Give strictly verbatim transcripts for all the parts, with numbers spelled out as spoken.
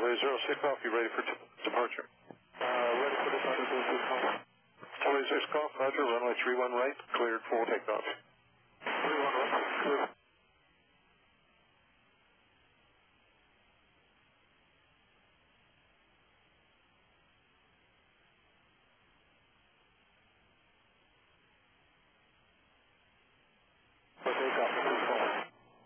Strawberry zero six Golf, you ready for departure? Uh, ready for departure, zero six Golf. Strawberry six Golf, Roger, runway three one right, cleared for takeoff. three one right, cleared. For takeoff, six Golf.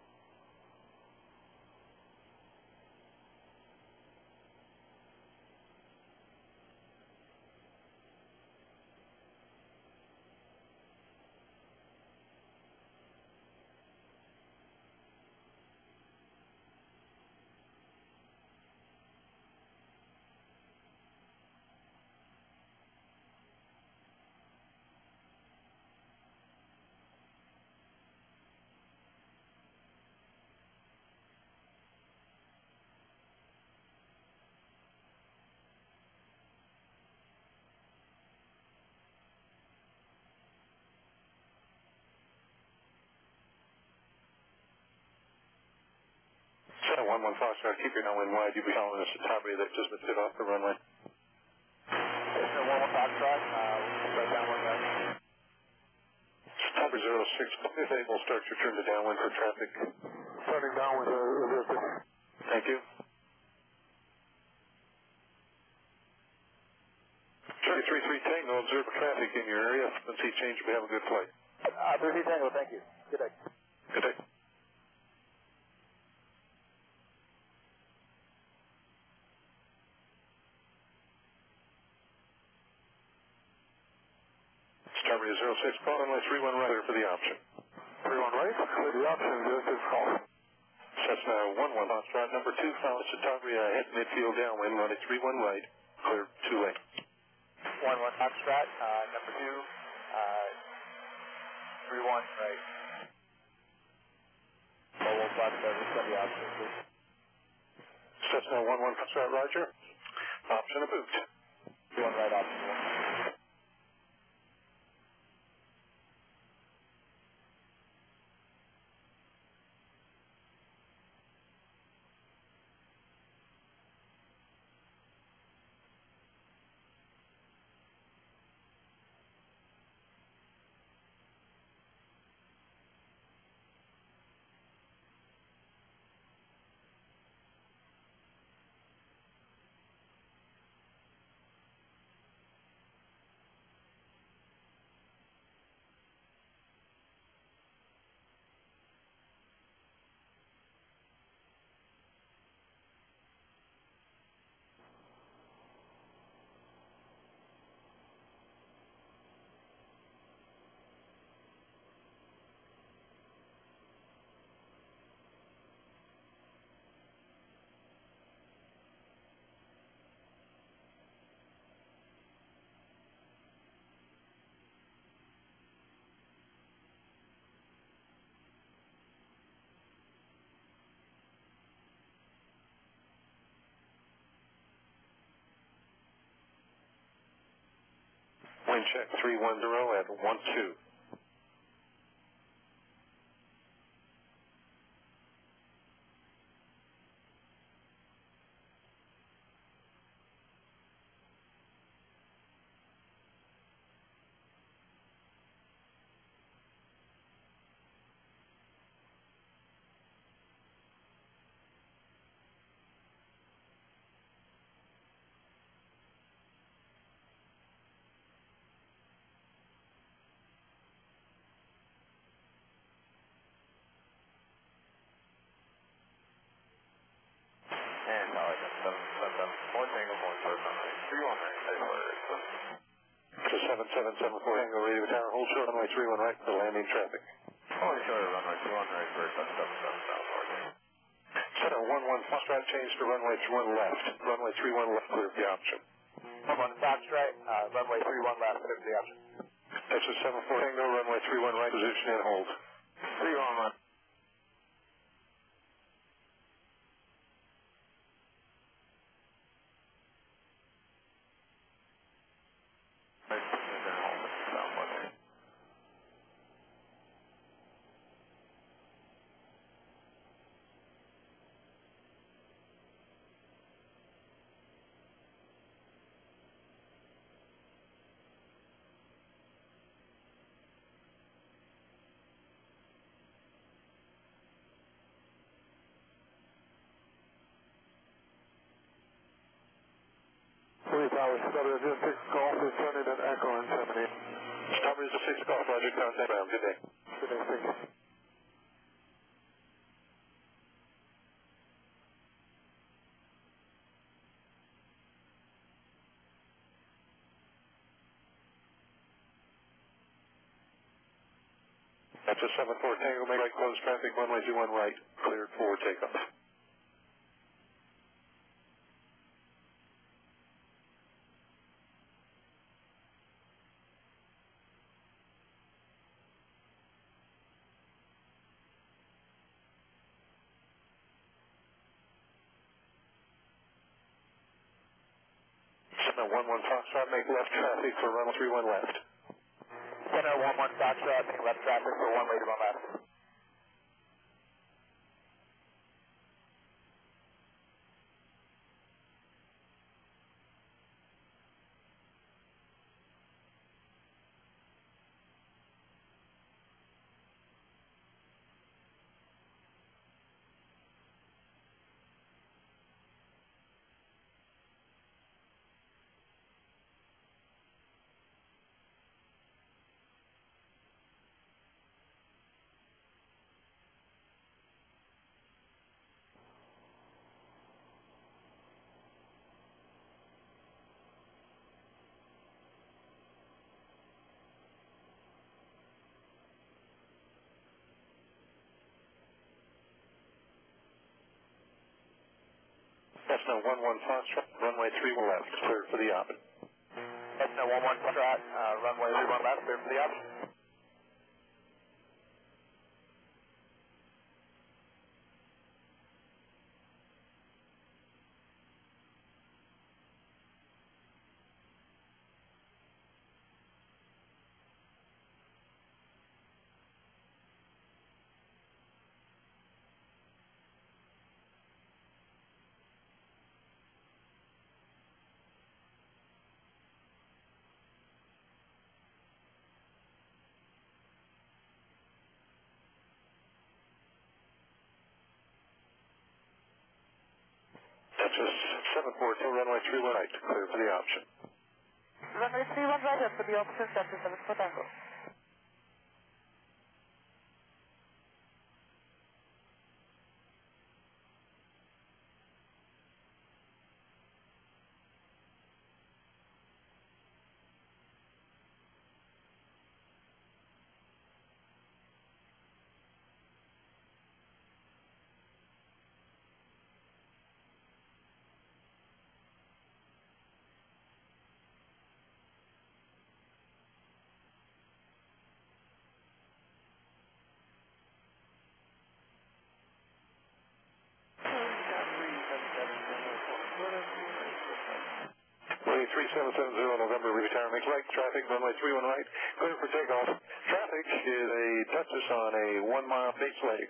Center one one Foxtrot, keep your downwind wide. You'll be following us at Strawberry that just lifted off the runway. Center one one Foxtrot, uh, right downwind right. Strawberry zero six, if able, start your turn to downwind for traffic. Turning downwind, uh, zero six. Thank you. three three three Tango, observe traffic in your area. Frequency change, we have a good flight. Uh, three three Tango, thank you. Good day. Good day. Strawberry zero six, call runway three one right for the option. three one right, clear the option, zero six Golf. Cessna one one Foxtrot, number two, follow Strawberry ahead, midfield downwind, runway three one right, clear two lane. one one Foxtrot, uh, number two, uh, three one right. one one Foxtrot, clear the option, please. Cessna one one Foxtrot, Roger. Option approved. three one right, option one. Wind check three one zero at one two. And now I got seven seven four Tango, one clear runway three one right, stay clear. To seven seven seven four Tango, radio tower, hold short runway three one right for landing traffic. Hold short runway two one right for seven seven seven south four Tango. Center one one Foxtrot, change to runway three one left. Runway three one left, clear the option. one one Foxtrot, uh, runway three one left, clear the option. Texas seven four Tango, runway three one right, position and hold. three one left. Tower, Strawberry zero six Golf is turning at Echo and terminate. Strawberry zero six Golf, Roger, contact ground. Good day. Good day, thank you. That's a seven four Tango, make right, close traffic, runway two one right, cleared for takeoff. seven one one Foxtrot, make left traffic for runway three one left. Center one one Foxtrot, make left traffic for one way to one left. Cessna one one Foxtrot, runway three one left, cleared for the option. Cessna one one Foxtrot, uh, runway three one left, clear for the option. That's a seven four two, runway three one right, cleared for the option. Runway three one right, for the option, Delta seven four Tango. Runway three seven seven zero, November, retire, make right traffic, runway three one right, clear for takeoff. Traffic is a touches on a one mile base leg.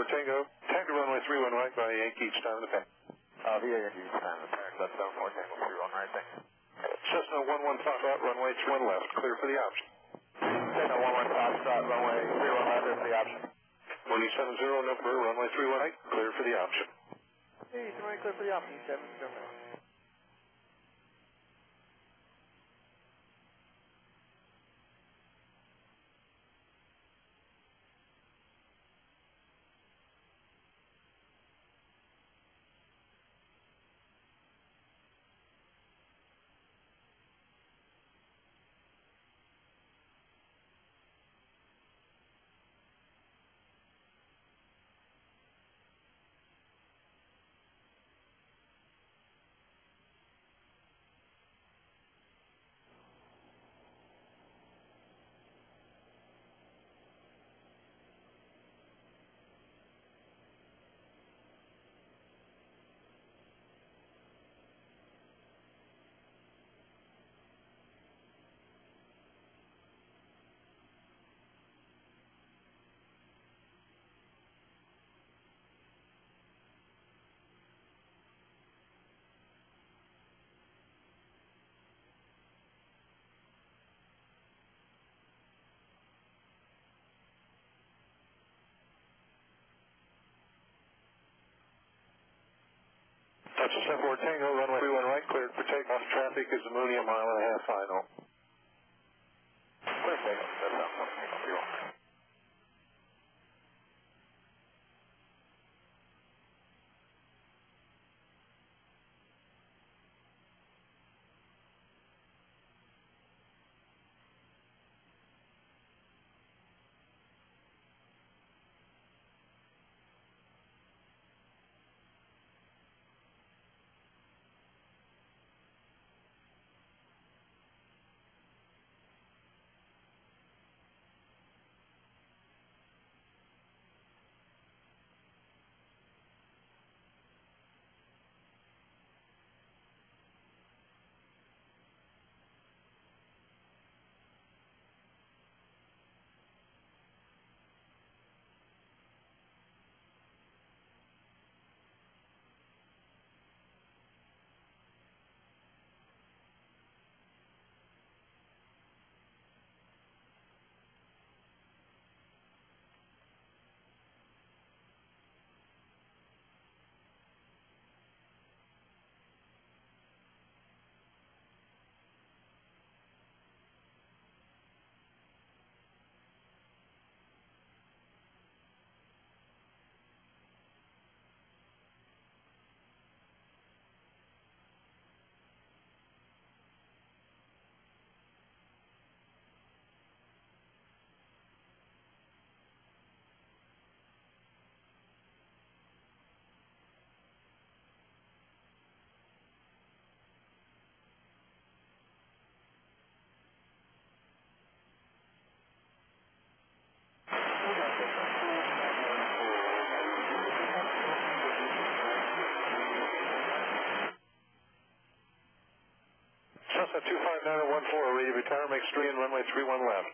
Tango, tag to runway three one right by Yankee, each time in the pack. Uh, V A Yankee, each time in the pack. That's seven four Tango, three one right, thanks. Cessna one one Foxtrot, runway one left, clear for the option. Cessna one one Foxtrot, runway three one left, clear for the option. one eight seven zero, number, runway three one right, clear for the option. Hey, three one clear for the option, seven zero. That's a seven four Tango, runway three one right, cleared for takeoff. Traffic is a Mooney, a mile and a half final. Clear for takeoff, that's seven four Tango, three one right. Cessna two five nine oh one four, ready to retire, makes three and runway three one left.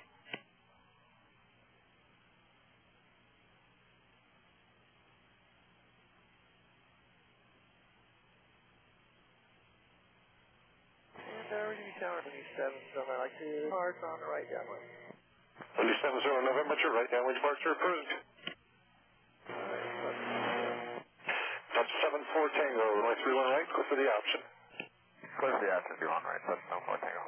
And uh, ready to tower, Mooney seven, so I like to park on the right downwind. Mooney seven zero, November, your right downwind departure approved. That's seven four Tango, runway three one right, clear for the option. Clear for the option, three one right, that's seven four Tango.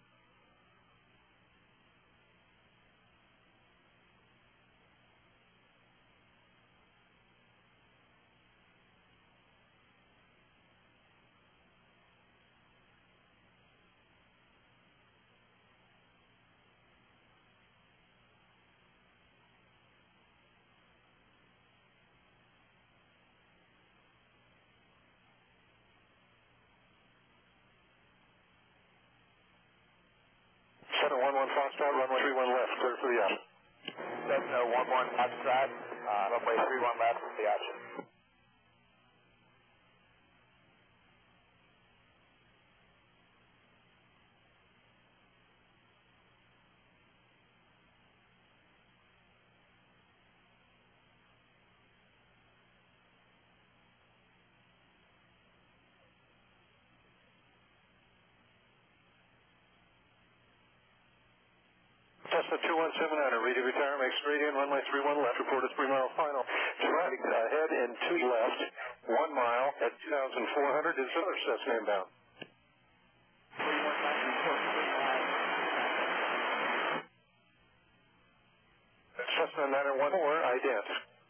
Cessna one one Foxtrot, runway three one left, clear for the option. Cessna one one Foxtrot, uh, runway three one left, the option. Cessna two one seven nine, ready to retire, make straight in, runway three one left, report a three mile final. Traffic ahead and two left, one mile at two thousand four hundred is other Cessna inbound. Cessna nine one four, ident.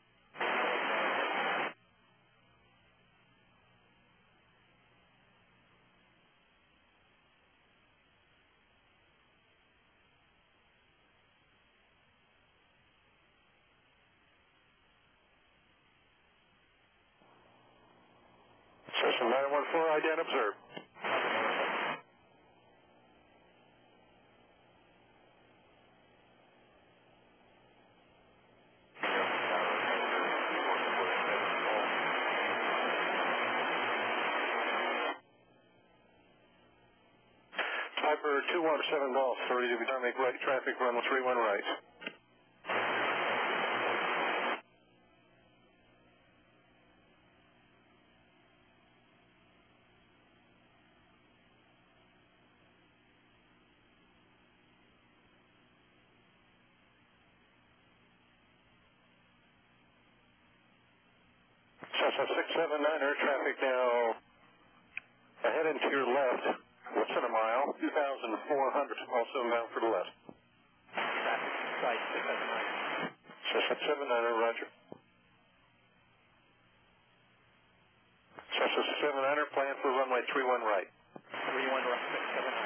Cessna nine one four, ident, observed. Piper two one seven Golf, ready to retire, make right traffic, run three one right. Cessna six seven niner, traffic now ahead and to your left, less than a mile, two thousand four hundred, also inbound for the left. Traffic, right, six seven nine. Cessna seven niner, roger. Cessna seven niner, plan for runway three one right. three one right, six seven nine.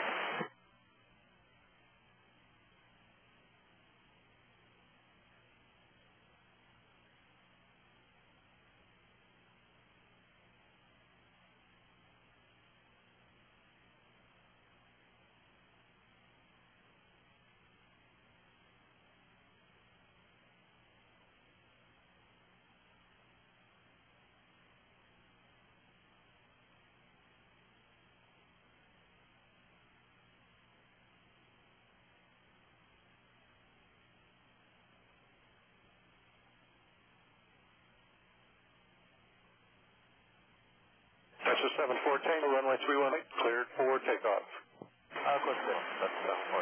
Cessna seven four Tango, runway three one eight, cleared for takeoff. Uh, close to it. That's uh, four.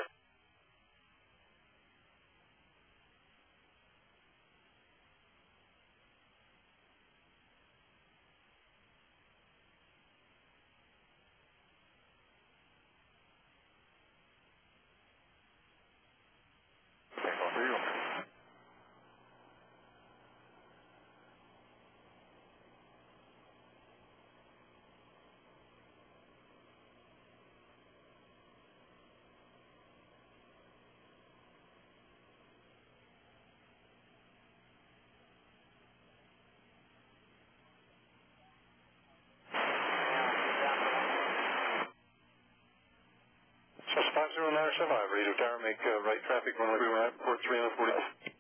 Takeoff for you. Cessna five zero nine seven five, ready to retire, make uh, right traffic, runway three one right, report three forty.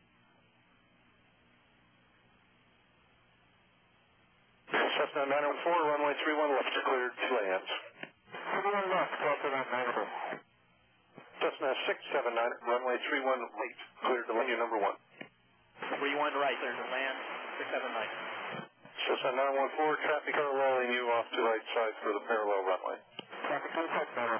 Cessna nine one four, runway three one left, cleared to land. three one left, copy that, negative. Cessna six seven nine, runway three one right, cleared to land, you number one. three one right, clear to land, six seven nine. Cessna nine one four, traffic paralleling you off to right side for the parallel runway. Traffic two six niner.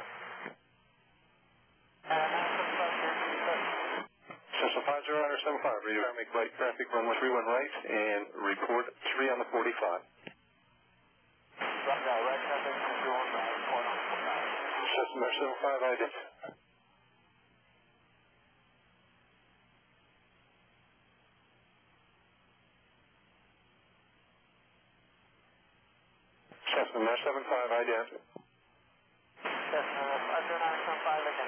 Cessna five zero nine seven five, ready to make right traffic, runway three one right, and report three on the forty-five. Right, right traffic, two one right, point on forty-five. Cessna seven five, ident. Cessna nine seven five, ident. Cessna five zero nine seven five again.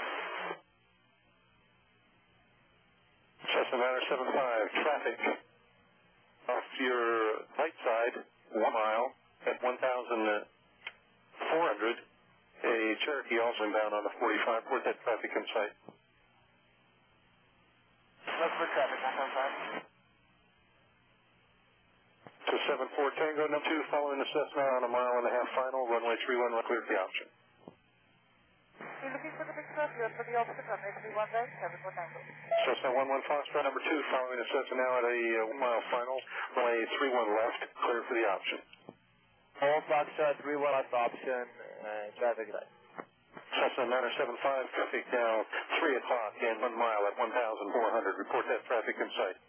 Cessna nine seven five, traffic off your right side, one mile at one thousand four hundred. A Cherokee also inbound on the forty-five. Port that traffic in sight. Look for traffic, nine seven five. To seven four Tango, number two, following the Cessna on a mile and a half final, runway three one, clear the option. You're looking for the picture of yours for the opposite runway three one right, seven four Tango. Cessna one one Foxtrot, number two, following the Cessna now at a uh, one mile final, runway three one left, clear for the option. All Foxtrot, three one left option, uh, traffic right. Cessna nine seven five, traffic now three three o'clock and one mile at one thousand four hundred. Report that traffic in sight.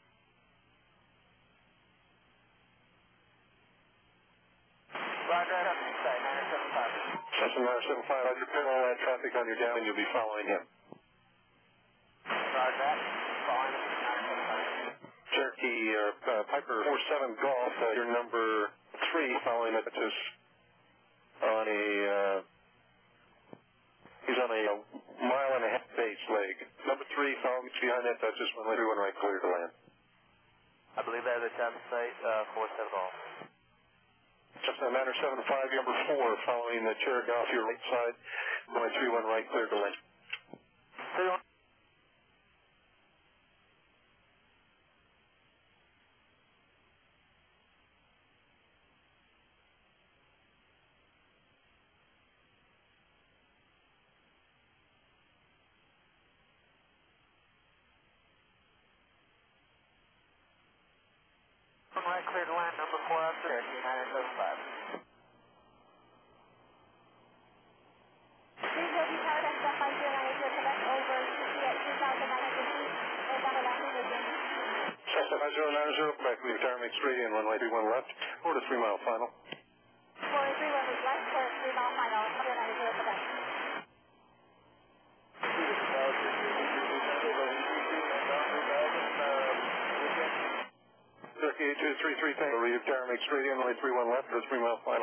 Roger, traffic in sight, niner seven five. Cessna niner seven five, Roger, put all that traffic on your down and you'll be following him. Roger that. Following him, niner seven five. Cherokee uh, uh, Piper four seven Golf, uh, your number three, following it to on a, uh, he's on a, a mile and a half base leg. Number three, follow me behind that Dutchess, one right, one right, clear to land. I believe that is the traffic site, uh, four seven Golf. Cessna niner seven five, number four, following the Cherokee off your right side, one right, three one right, clear to land. three one. One right, clear to land, number four out there, niner seven five. Please will be powered at step five zero nine eight zero Quebec over sixty at two thousand nine hundred feet and double landing within. Cessna nine zero nine zero, Quebec, leave retirement straight in, one right, three one left, four to three mile final. four three one is left for three mile final, zero nine zero Quebec. Cherokee eight two three three, thank you. Leave retirement straight in, one right, three one left, for three mile final.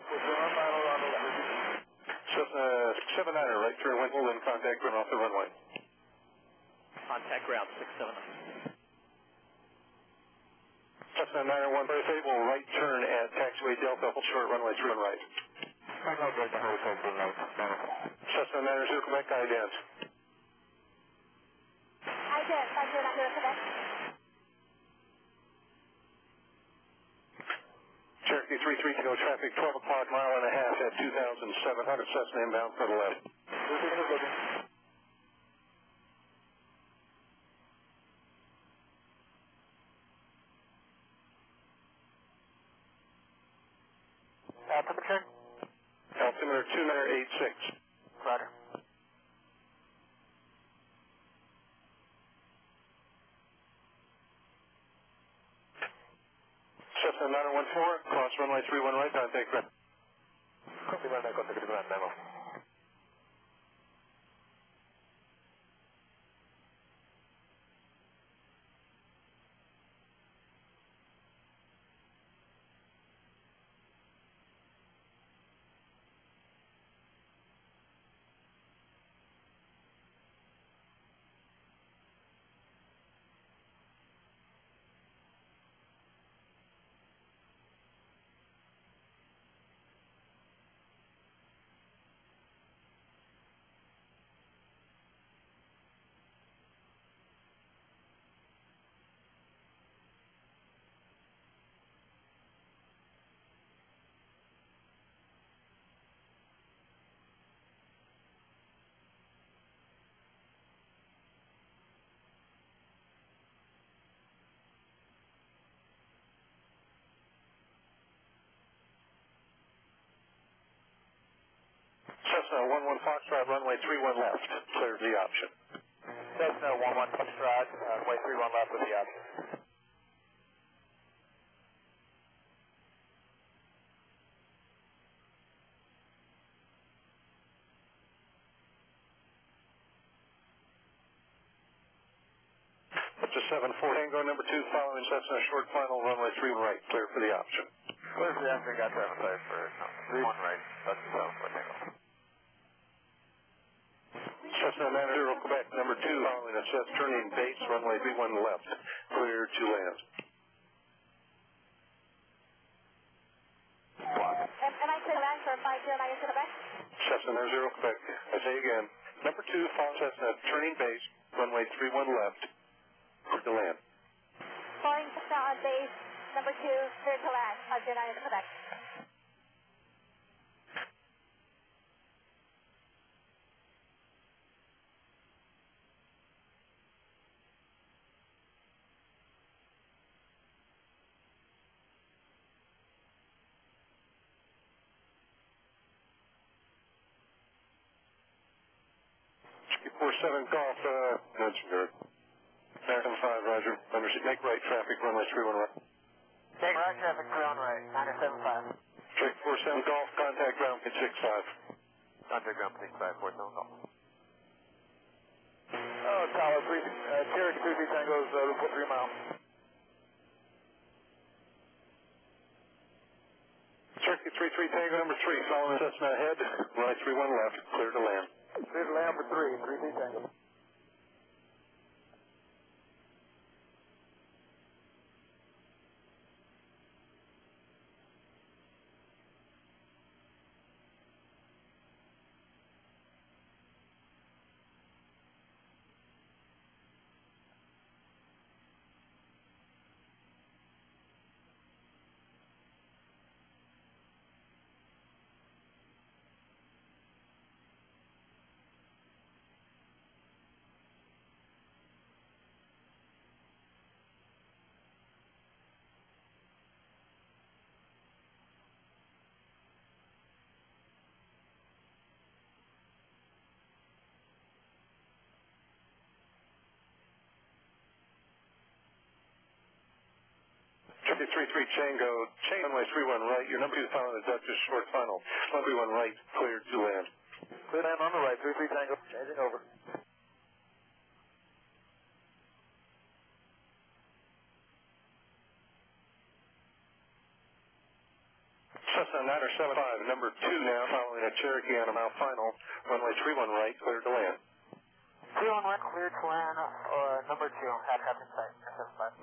Cessna seven niner, right turn, wind, hold in contact, run off the runway. Contact ground, six seven nine. Cessna niner one, very favorable, right turn at taxiway Delta, hold short runway, three one right. Cessna niner zero, Quebec, ident. Ident, five zero nine zero Quebec. Cherokee three three to go, traffic twelve o'clock, mile and a half at two thousand seven hundred, Cessna inbound for the left. Altimeter? Altimeter two nine eight six. Roger. Cessna niner one four, cross runway three one right, contact ground. Copy that, contact ground, memo. Cessna one one Foxtrot, runway three one left, clear the option. Cessna one one Foxtrot, runway three one left with the option. Up to seven four, Tango number two, following Cessna short final, runway three right, clear for the option. Clear for the option, got traffic light for three one right, that's the seven four Tango. Cessna nine zero, Quebec, number two, following assess turning base, runway three one left, clear to land. Am, am I clear to land for five zero nine eight zero Quebec? Cessna nine zero, Quebec. I say again, number two, following Cessna turning base, runway three one left, clear to land. Following Cessna on base, number two, clear to land, five zero nine eight zero Quebec. four seven Golf, uh, Nudgenberg. American five, roger. Understood. Make right traffic, runway three one right. Take right traffic, three on right, niner seven five. Trick four seven Golf, contact ground pitch six five. Contact ground six five, four seven Golf. Oh, Tower three, uh, Cherokee three three Tango's, uh, report three mile. Cherokee three three Tango number three, following Cessna ahead, runway three one left, clear to land. Clear to land for three, three three Tango. Cherokee three three Tango, chain runway three one right, your number two following the Dutchess short final. Runway three one right, cleared to land. Clear land on the right, three three Tango, changing over. Cessna niner seven five, number two now following a Cherokee on a mile final. Runway three one right, cleared to land. three on right, cleared to land, or number two, at Captain Site, seven five.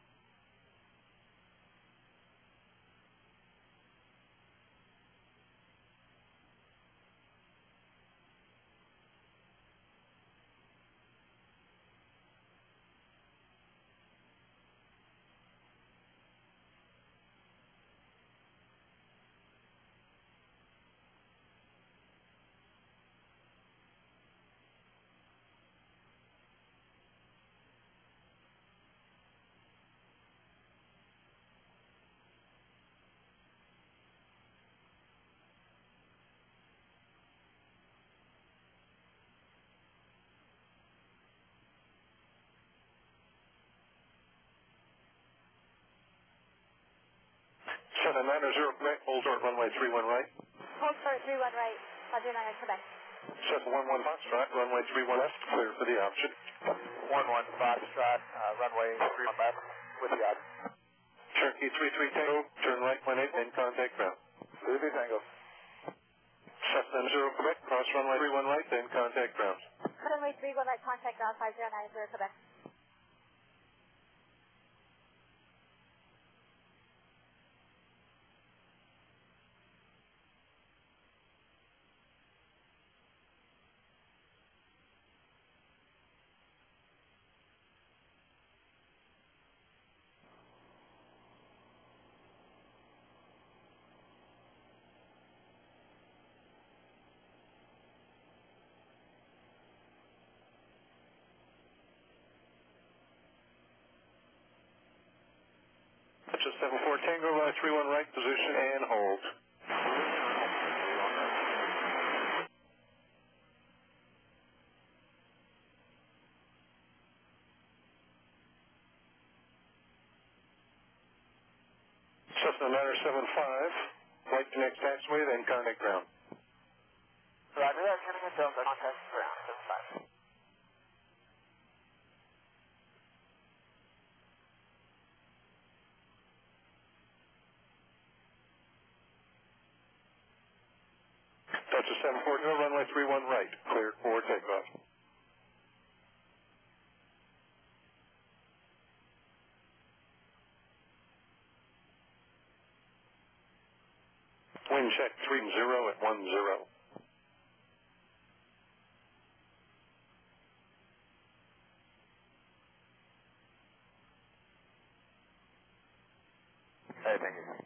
Cessna niner zero Quebec, hold short runway three one right. Hold short three one right, Roger niner Quebec. Cessna one one Foxtrot, runway three one left, clear for the option. one one Foxtrot, uh, runway three one left, with the option. Cherokee three three Tango, turn right one eight, and contact ground. three three Tango. Cessna zero Quebec, cross runway three one right, then contact ground. Runway three one right, contact ground five zero nine zero Quebec. Dutchess seven four Tango, runway three one right, position and hold. Cessna niner seven five, right to next taxiway, then contact ground. Roger that, turning it down, contact ground, seven five. Dutchess seven four, runway three one right, cleared for takeoff. Wind check three zero at one zero. Hey, thank you.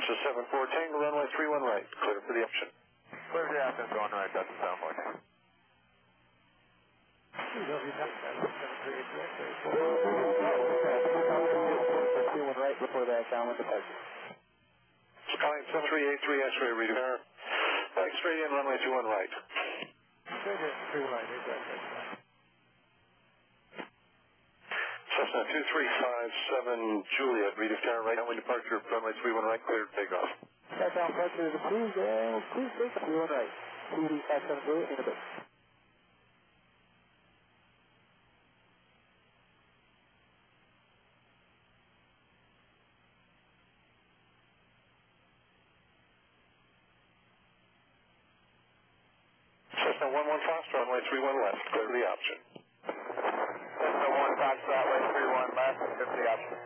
Cessna seven four Tango, runway three one right. Clear for the option. Clear for the option, going right, that's the seven four Tango. three one right before that downwind departure. Skyline seven three eight three X-ray, read air. X-ray in, runway two one right. three one right, exactly. Cessna two three five seven Juliet, read air, right downwind departure, runway three one right, cleared takeoff. Southbound pressure is approved and cruise six, three one right. T D five seven Juliet in a bit. Cessna one one Foxtrot, runway three one left, clear the option. Cessna one Foxtrot, runway three one left, clear for the option.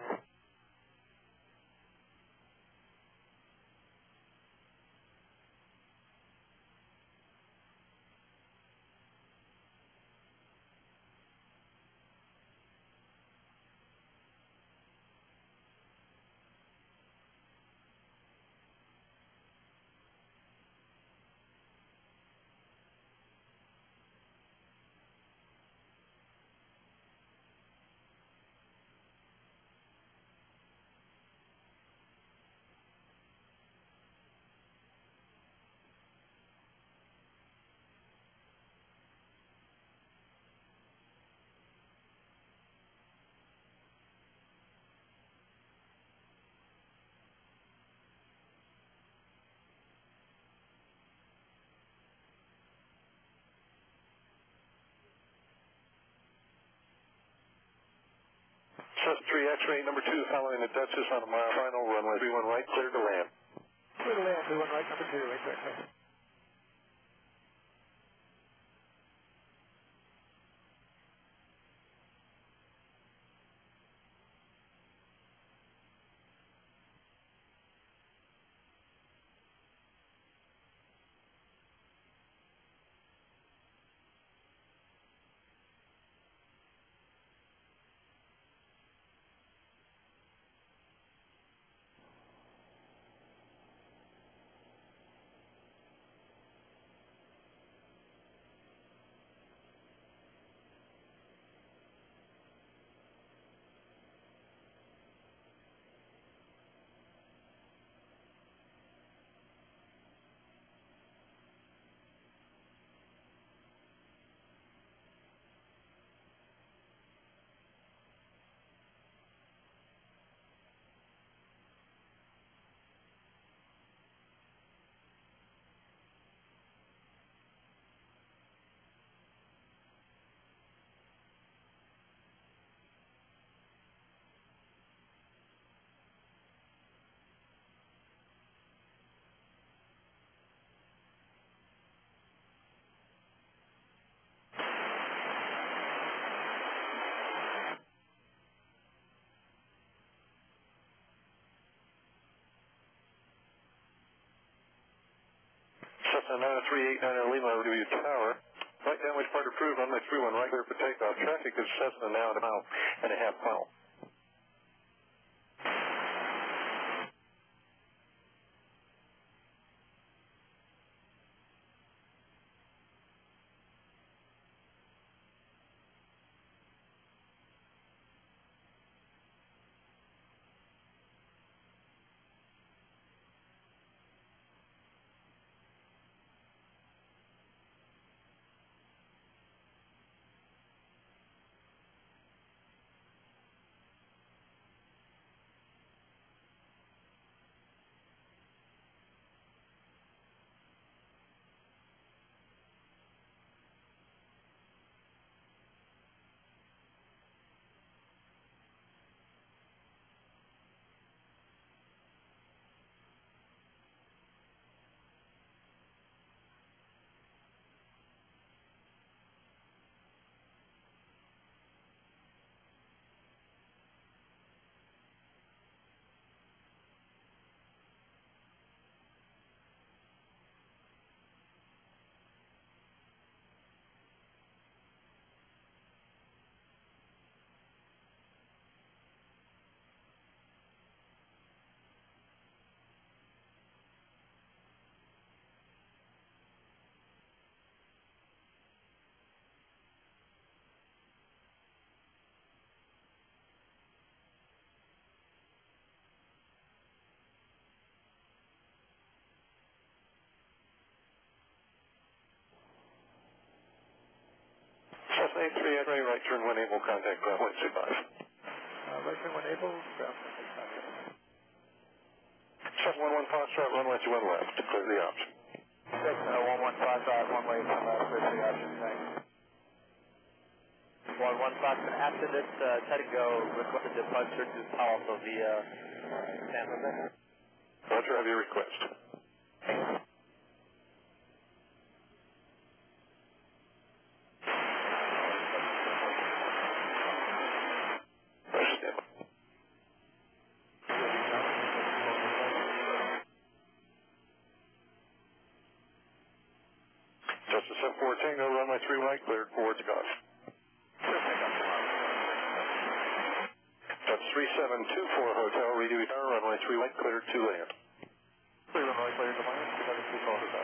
Cessna three X-ray number two, following the Duchess on a mile final, runway three one right, clear to land. Clear to land, three one right, number two, exactly. Cessna nine three eight nine Lima, W Tower. Right downwind part approved, runway three one right, clear for takeoff. Traffic is Cessna now at a mile and a half final. Cessna eight three X-ray, right turn one able, contact ground one two five. Uh, right turn one able, ground one two five. Cessna one one Foxtrot, runway two one left, clear the option. Cessna one one Foxtrot, runway two one left, clear the option, thanks. one one Foxtrot, after this uh, touch and go, request a departure to Palo via San Jose. Roger, have your request. Cessna seven four Tango, runway three right, cleared for takeoff. That's three seven two four Hotel, redo tower, runway three right, cleared to land. Clear runway, cleared to land, three seven two four Hotel.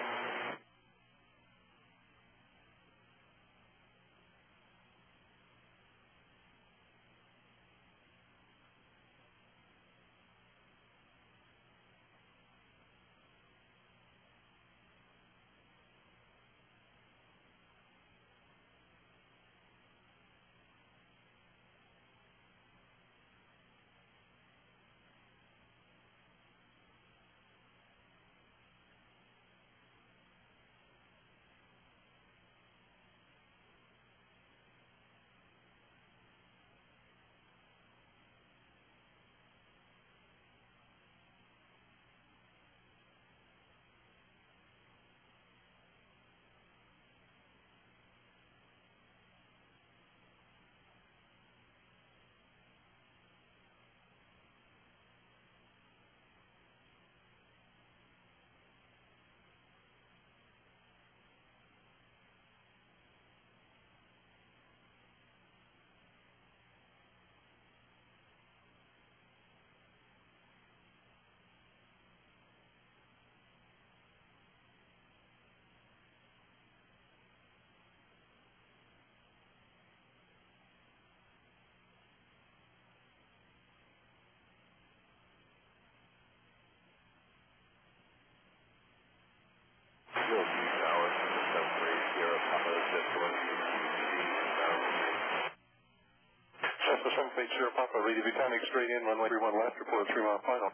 Cessna seven eight zero Papa, ready to be timing straight in, runway three one left, report three mile final.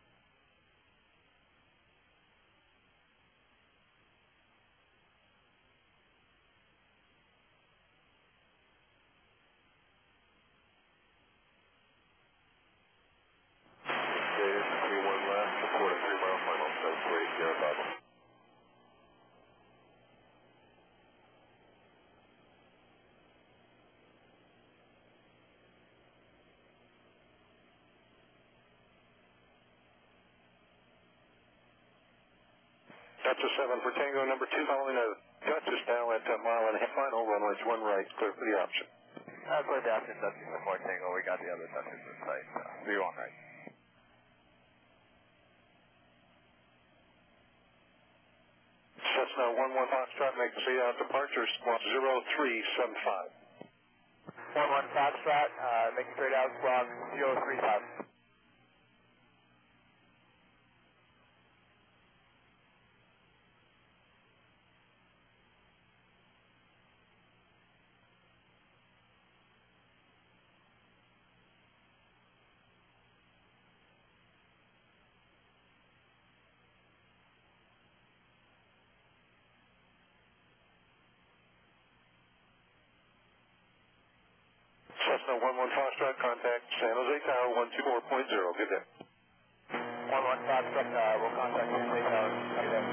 three one left, report three mile final, seven four eight zero Papa. Delta seven for Tango, number two, following a Dutchess now at a mile and a half final, runway one right, clear for the option. Uh, clear the option, Dutchess one more Tango, we got the other Dutchess in sight, so three one right. Cessna one one Foxtrot, make the out departure, squawk zero three seven five. one one Foxtrot, uh, making straight out, squawk zero three five. Cessna one one Foxtrot, contact San Jose Tower one two four point zero. Good day. one one Foxtrot, uh, we'll contact San Jose Tower. Copy that.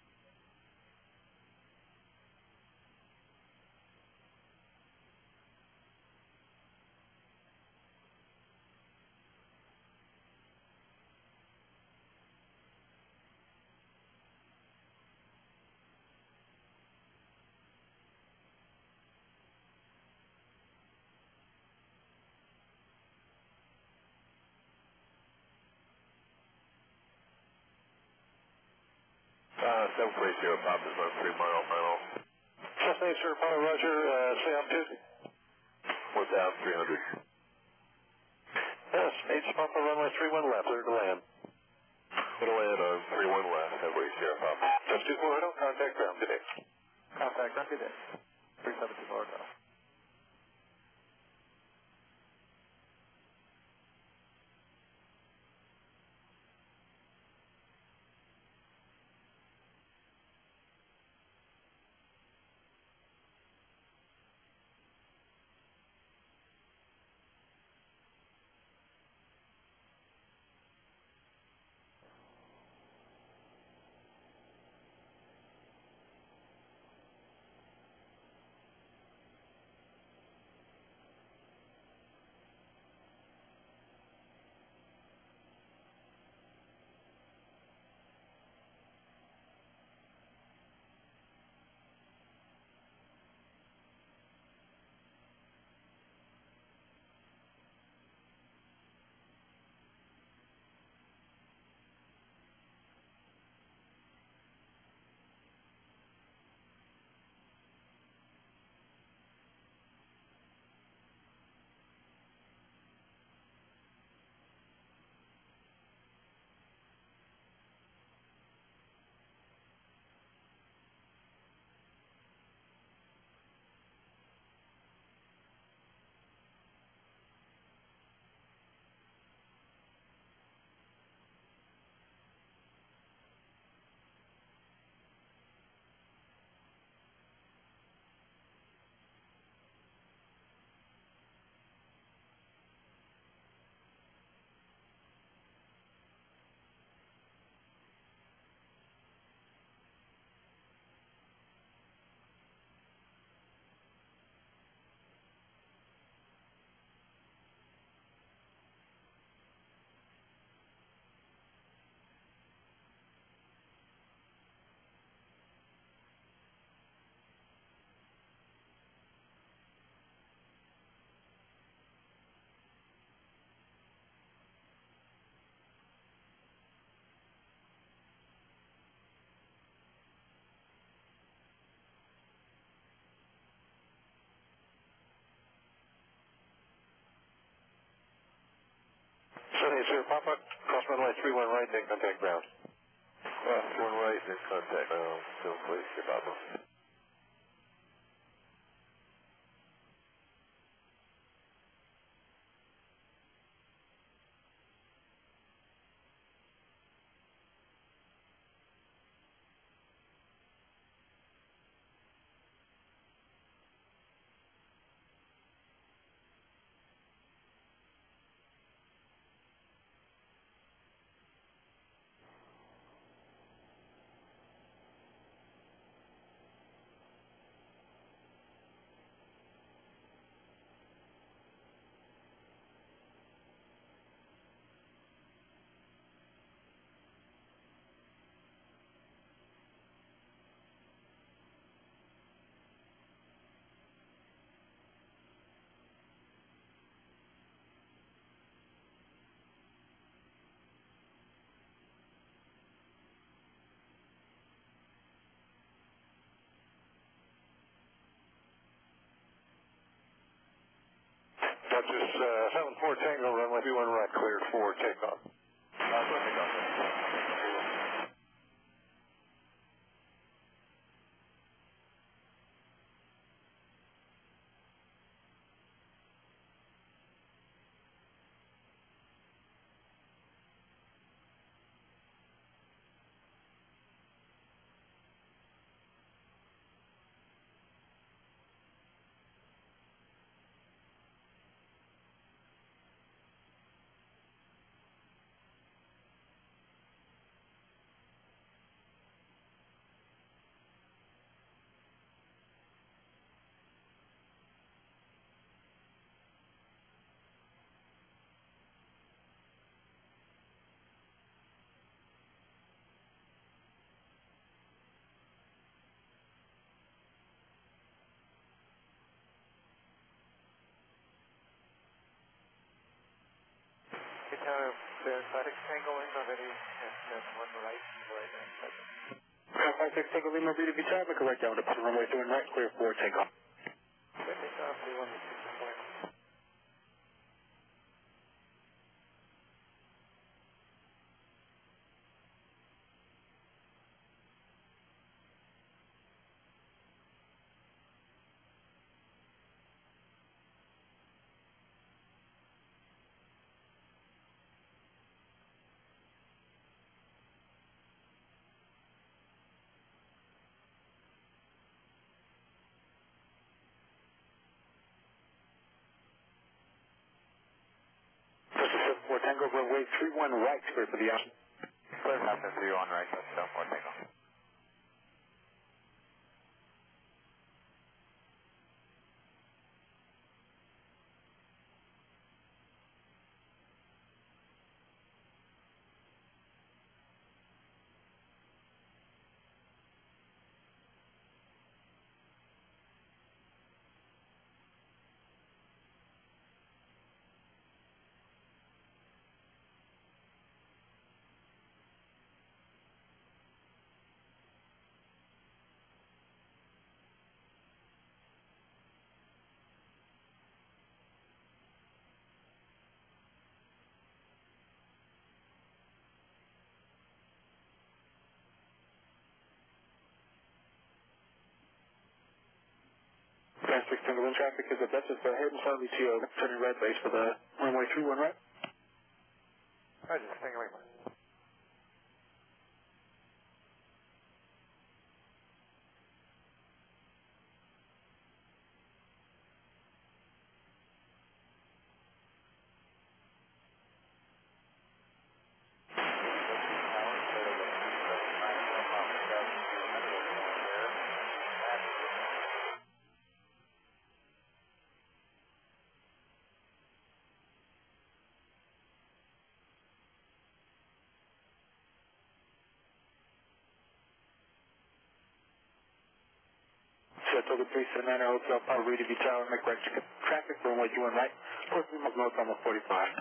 Uh, seven four eight zero Papa is on three mile final. Cessna eight zero Papa, Roger, uh, say altitude. one thousand three hundred. Yes, eight Papa, runway three one left, clear to land. It'll land on three one left, seven four eight zero Papa. Just two four, contact ground, good day. Contact, good day. three seven two four, Hey, sir, Papa, cross runway three one right, take contact ground. Cross one right, then contact ground. Still place, your Papa. Dodgers uh, seven four Tango, runway three one right, cleared for takeoff. Uh, go ahead, takeoff. Good time, clear five six Tango Lima, ready, and then one right, right, and second. five six Tango Lima, ready to be time, correct down to runway three one right, clear for takeoff. Good takeoff, three one six point. seven four Tango, runway three one right, clear for the out. Clear, passing three one right, that's seven four takeoff. five six Tango in traffic is at Dutchess, uh, heading slightly to uh, turning red base for the runway three one right. Roger, Tango Lima. Saratoga three seven nine Hotel, Papa, ready to be tower, make right to traffic, runway three one right, close to the north on the forty-five.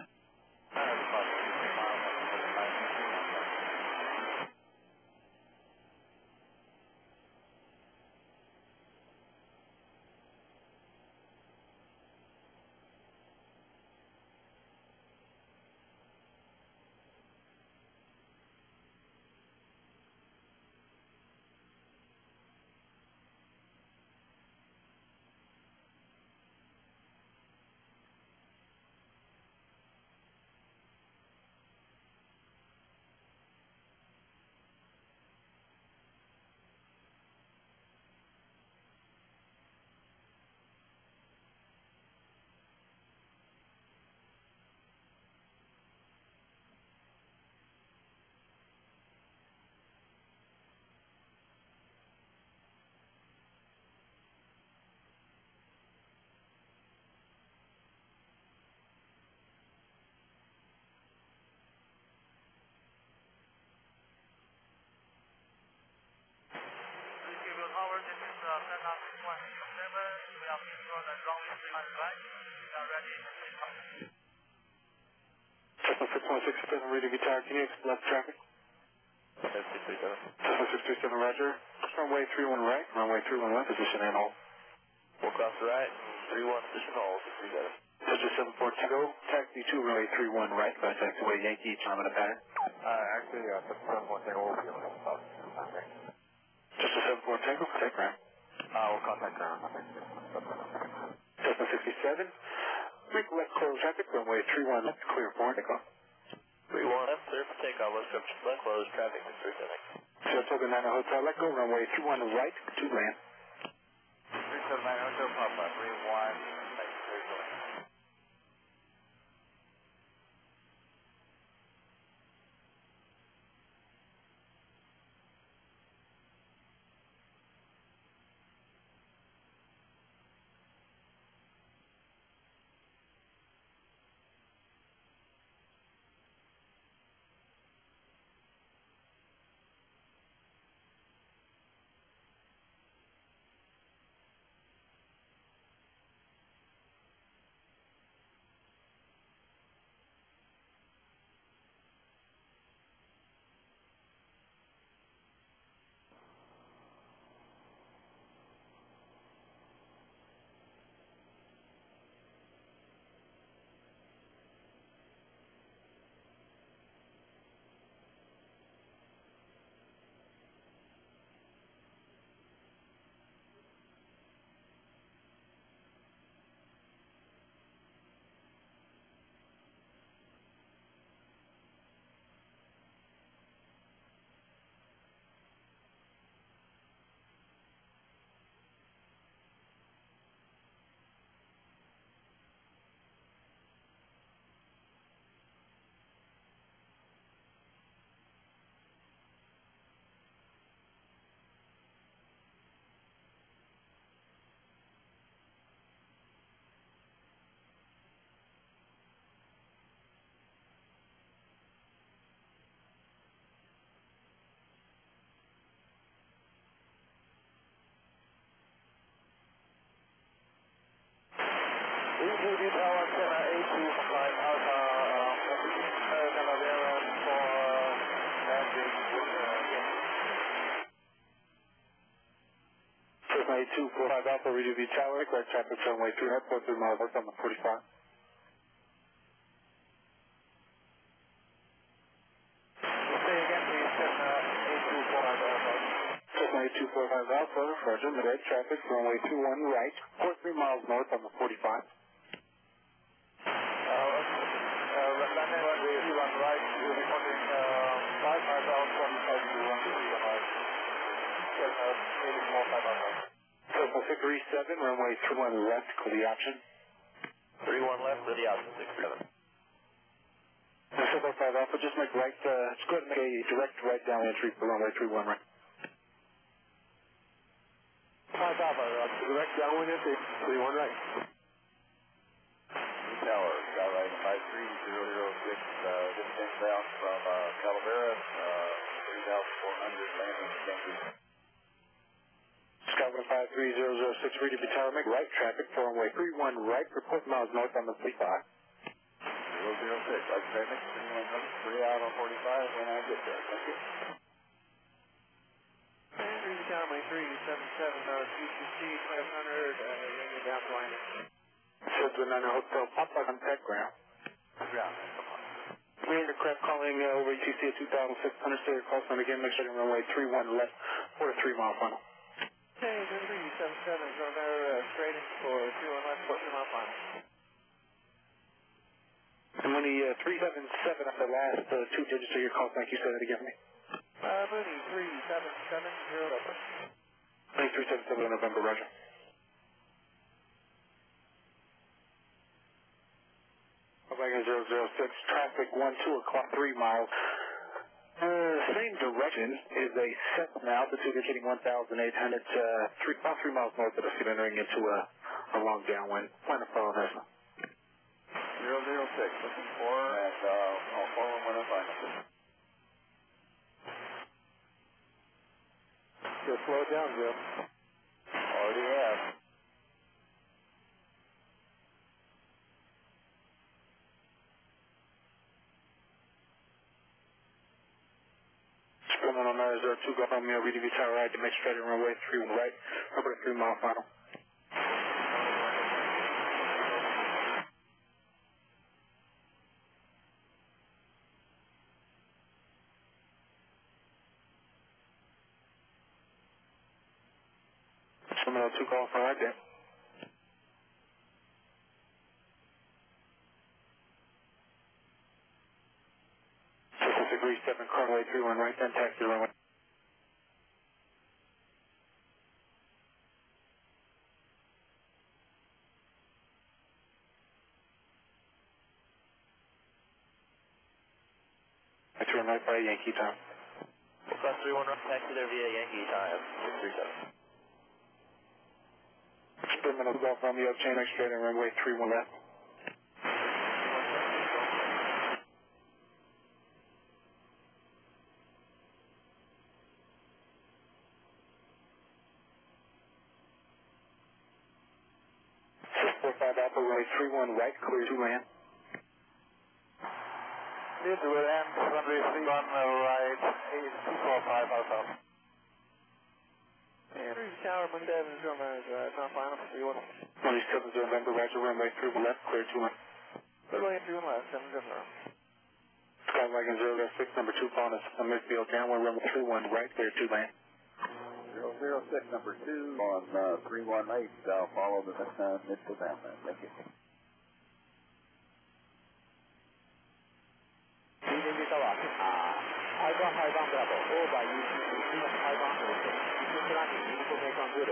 Cessna six one six seven, ready to be tower. Can you explain traffic? six two three seven. Cessna six two seven, roger. Runway three one right, runway three one left, position and hold. We'll cross the right, three one, position hold, six three seven. Cessna seven four Tango, taxi two, runway three one right, by taxiway Yankee, time in the pattern. Uh, actually, uh, seven one Tango will be on the spot. Okay. Cessna seven four Tango, take ground. Uh, we'll contact ground. Cessna sixty-seven, make left close traffic, runway three one left, clear for takeoff. three one left, clear for takeoff, let's go left close, traffic six three seven. Saratoga Niner Hotel, let go, runway three one right, to land. three seven nine Hotel Papa, three one, thanks, three seven. E G B Tower Antenna eight two five Alpha, American Airlines for landing with Cessna eight two four five Alpha, ready to be tower, right traffic, runway three right, four three miles, north on the forty-five. Say again, please, Cessna eight two four five Alpha. Cessna eight two four five Alpha, roger, mid-air traffic, runway two one right, four three miles north on the forty-five. Landing runway three one right, you're reporting five five Alpha, five two one three one right. Cessna eight four five Alpha. Cessna six three seven, runway three one left, clear the option. three one left for the option, six three seven. seven four five Alpha, just make right, uh, just go ahead and make a direct right down entry for runway three one right. five Alpha, direct downwind entry, three one right. Tower, Skyline five three zero zero six, uh, this inbound from uh, Calavera, uh, three thousand four hundred, landing Yankee. Skyline five three zero zero six, ready to be tower, make right traffic for runway three one right, report miles north on the forty-five. zero zero six, like traffic, three one left, three out on forty-five when I get there, thank you. Green Tower, three seven seven, uh, T C C five hundred, uh, ringing down to line. Cessna Niner Hotel, Papa, contact ground. Ground. We aircraft calling uh, over E T C at two thousand six hundred, say your call sign again, make sure you're runway three one left, for a three mile final. Hey, three seven seven, is on there, uh, straight in for three one left, fourteen mile final. And when the uh, three seven seven at the last uh, two digits of your call sign, can you say that again for me? Uh, Mooney, three seven seven, zero November. Mooney three seven seven November, roger. Wagon zero zero six, traffic one two o'clock, three miles. Uh, same direction is a Cessna altitude indicating one thousand eight hundred, uh, three, about three miles north of us, entering into a, a long downwind. Plan to follow this. zero zero six, looking for, and uh, I'll follow when I find it. Just slow it down, Jim. Already have. Terminal nine zero two, Golf Romeo, V D V Tower right to make straight and runway three one right, over three mile final. Terminal two, Golf right there. Degree seven, runway three one right, then taxi runway. That's run right by Yankee time. Class three one right, taxi there via Yankee time, six three seven. Terminal Golf Romeo, chain X straight and runway three one left. five Alpha, runway three one right, clear to land. Clear to land, runway three one right, eight two four five Alpha. And Breeze Tower, Moon Seven Zero Manager, uh, top final three one. twenty-seven zero November, Roger, runway three one left, clear to land. Runway three one left, seven zero. Skywagon zero zero six, number two, calling us from midfield, downwind, runway three one right, clear to land. zero zero six, number two, on uh, three one eight, uh, follow the uh, mid to downwind. Thank you. V D V Tower, uh, Alpha five one Bravo, over U T C, five one Bravo, planning, information good.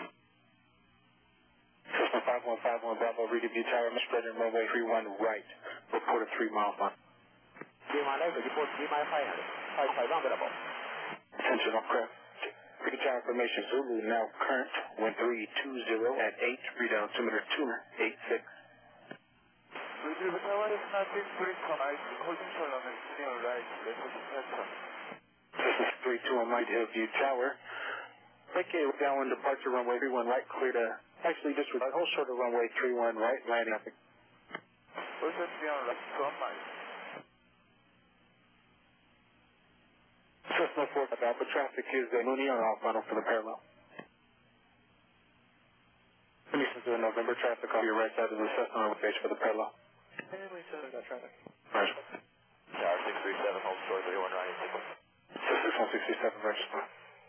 System five one five one Bravo, V D V Tower, spreading runway three one right, reported three mile final. three one right, report three mile final, five five one Bravo. Attention, all craft. Read tower information, Zulu, now current, one three two zero at eight, read altimeter two eight six. V D V Tower is nothing, please connect, holding short on the clear right, left of the platform. This is three two on Light Hillview Tower. Okay, downwind departure runway three one right, clear to, actually just hold short of runway three one right, landing up. Also clear right, from right. Cessna four Alpha, traffic is a Mooney on off final for the parallel. twenty-seven zero November, traffic on your right side of the Cessna on base for the parallel. And we said that traffic. Roger. Tower six three seven, home store three one right, sequence. six one six seven, register.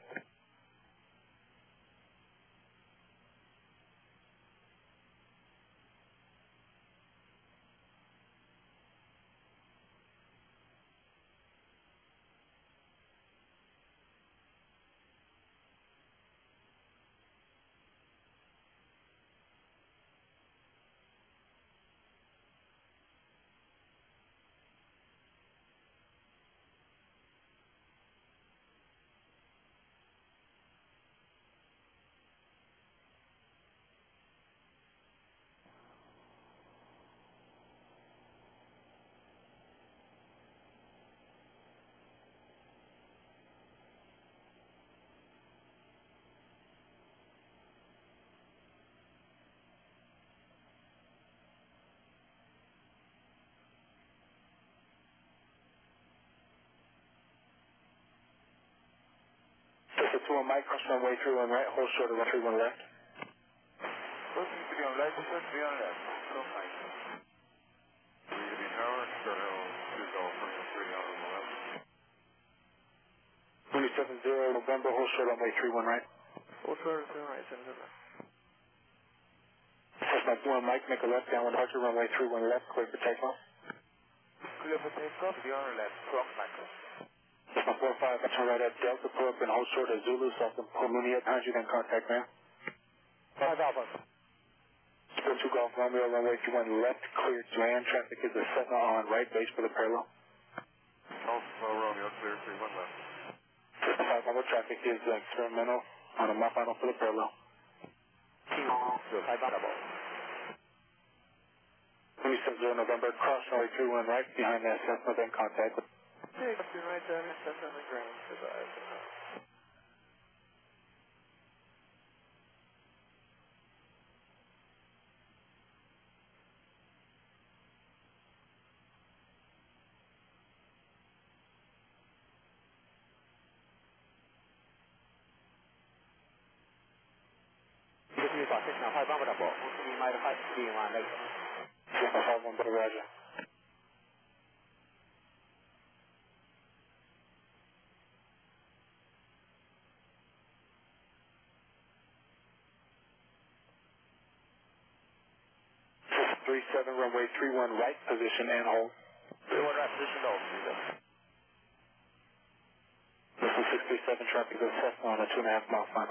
Two on Mike, cross runway three one right, hold short of three one left. Crossing three on right, three on left, from right. V D V Tower, Stereo, two Golf, three on the left. twenty-seven zero November, hold short runway three one right. Hold short, three one right, seven zero. Cessna two on Mike, make a left, downwind departure, runway three one left, clear for takeoff. Clear for takeoff, three on left, from right. Cessna four five, turn right at Delta, pull up and hold short of Zulu, so I can pull Mooney up behind you, then contact man. five Alpha. Go two Golf Romeo, runway three one left, clear to land, traffic is a Cessna on right, base for the parallel. Alpha Romeo, clear three one left. Cessna five Alpha, traffic is uh, experimental on a mile final for the parallel. Two five Bravo. twenty-seven zero November, cross runway three one right, behind that Cessna, then contact. Okay, two right, seven, seven on the ground, goodbye. you've got Cessna five one Bravo, one three mile five three one right. Cessna five one Bravo, roger. three seven, runway three one right, position and hold. three one right, position hold, please. This is six three seven, traffic is Cessna on a two and a half mile final.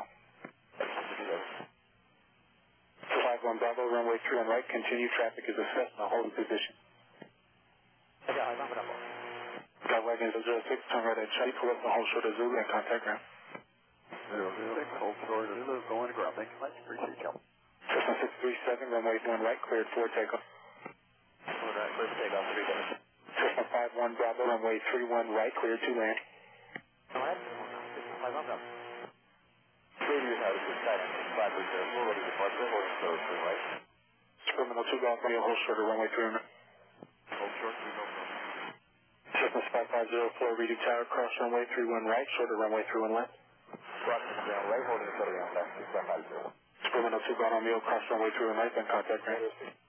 five one Bravo, runway three one right, continue, traffic is Cessna, hold position. Okay, five one Bravo. Skywagon zero six, turn right at Charlie, pull up and hold short of Zulu and contact ground. zero zero six, hold short of Zulu, going to ground. Thank you much, appreciate you. Cessna six three seven, runway one right, cleared for takeoff. one right, clear for takeoff, three seven. Cessna five one Bravo, runway three one right, cleared to land. Alright, Cessna five one Bravo. Radio tower to silent, five with the already departure, hold short, three right. Terminal two Golf Romeo, hold short of runway three one. Hold short, three Golf Romeo. Cessna five five zero four, reading tower, cross runway three one right, short of runway three one left. Crossing ground right, holding short ground left, six five five zero. Terminal two Golf Romeo, cross runway three one right, then contact ground.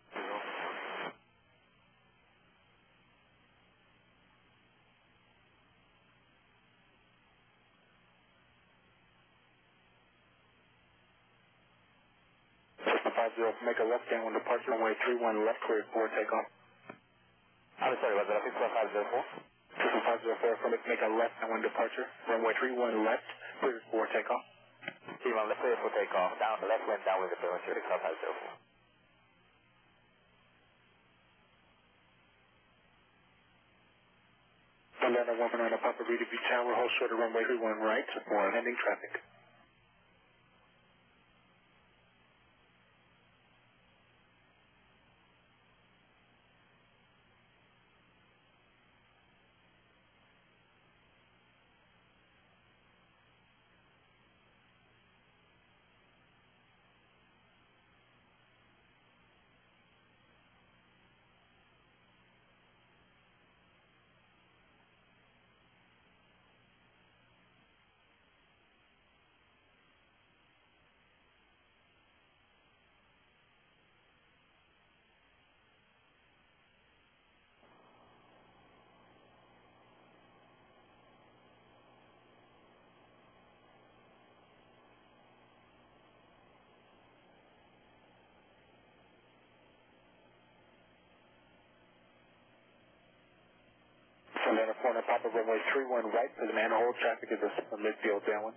Cessna five zero, make a left downwind departure, runway three one left, cleared for takeoff. I'm sorry, was that six one five zero four? Cessna five zero four, make a left downwind departure, runway three one left, cleared for takeoff. three one left, clear for takeoff. Down, left went down with the departure, six one five zero four. Atlanta one one nine, Papa Rita View Tower, hold short of runway three one right, for landing traffic. Atlanta four, Papa runway three one right, for the man hold traffic is a midfield downwind.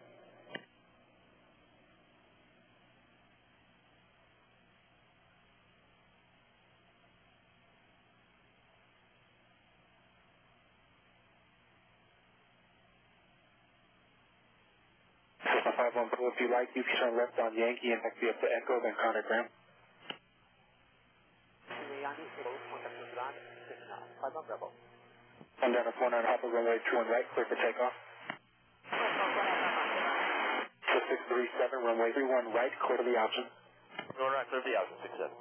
Cessna five one Blue, if you like, you can turn left on Yankee and taxi up to Echo, then contact ground. Yankee, contact ground, Cessna five one Bravo. Atlanta four nine, Papa runway three one right, clear for takeoff. six three seven, runway three one right, clear to the option. All right, clear for the option, six seven.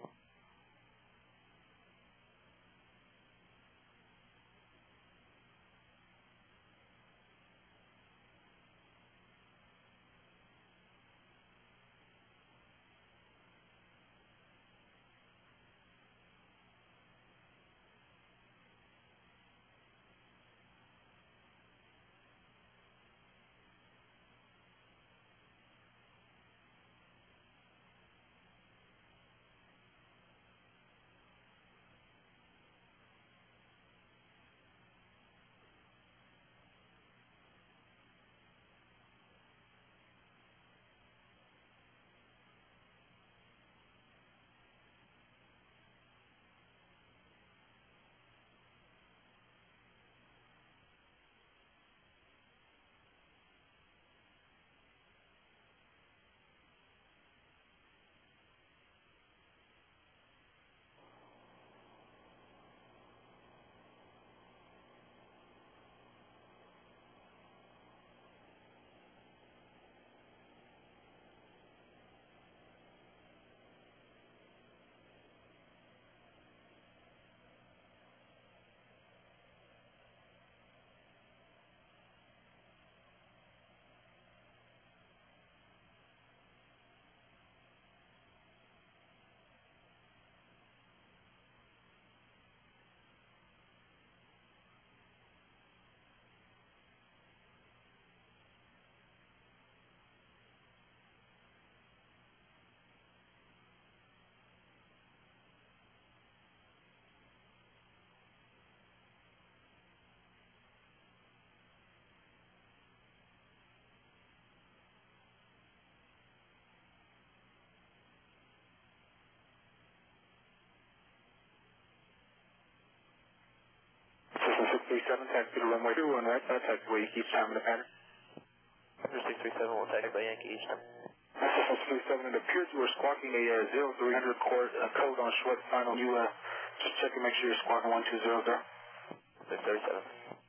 six three seven, taxi to runway two one right, uh, taxiway each time in the pattern. Number six three seven will taxi by Yankee each time. six three seven, it appears you were squawking a uh, zero three hundred court, uh, code on short final. You uh, just check and make sure you're squawking one two zero zero. six thirty-seven.